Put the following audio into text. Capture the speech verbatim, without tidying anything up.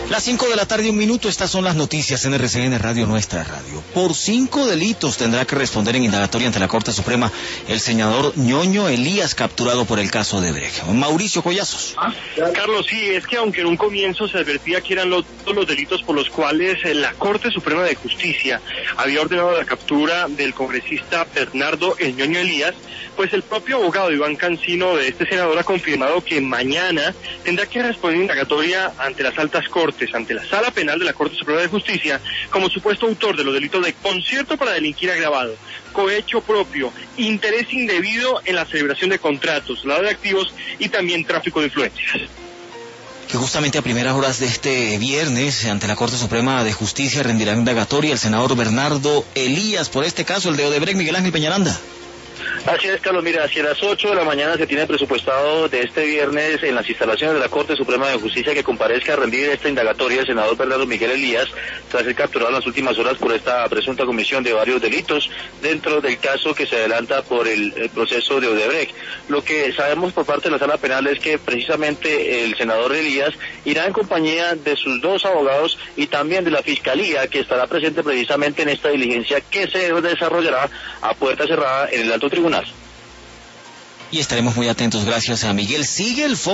Las cinco de la tarde, un minuto, estas son las noticias en R C N Radio, nuestra radio. Por cinco delitos tendrá que responder en indagatoria ante la Corte Suprema el senador Ñoño Elías, capturado por el caso de Brecht. Mauricio Collazos. Carlos, sí, es que aunque en un comienzo se advertía que eran los, todos los delitos por los cuales la Corte Suprema de Justicia había ordenado la captura del congresista Bernardo El Ñoño Elías, pues el propio abogado Iván Cancino de este senador ha confirmado que mañana tendrá que responder indagatoria ante las altas cortes, ante la Sala Penal de la Corte Suprema de Justicia, como supuesto autor de los delitos de concierto para delinquir agravado, cohecho propio, interés indebido en la celebración de contratos, lavado de activos y también tráfico de influencias. Que justamente a primeras horas de este viernes, ante la Corte Suprema de Justicia, rendirá indagatoria el senador Bernardo Elías por este caso, el de Odebrecht. Miguel Ángel Peñaranda. Así es, Carlos, mira, hacia las ocho de la mañana se tiene presupuestado de este viernes en las instalaciones de la Corte Suprema de Justicia que comparezca a rendir esta indagatoria el senador Bernardo Miguel Elías, tras ser capturado en las últimas horas por esta presunta comisión de varios delitos dentro del caso que se adelanta por el, el proceso de Odebrecht. Lo que sabemos por parte de la Sala Penal es que precisamente el senador Elías irá en compañía de sus dos abogados y también de la Fiscalía, que estará presente precisamente en esta diligencia que se desarrollará a puerta cerrada en el alto tribunal. Y estaremos muy atentos, gracias a Miguel. Sigue el